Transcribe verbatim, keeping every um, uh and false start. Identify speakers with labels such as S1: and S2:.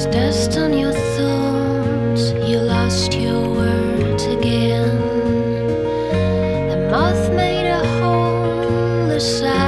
S1: Dust on your thoughts, you lost your words again. The moth made a hole the size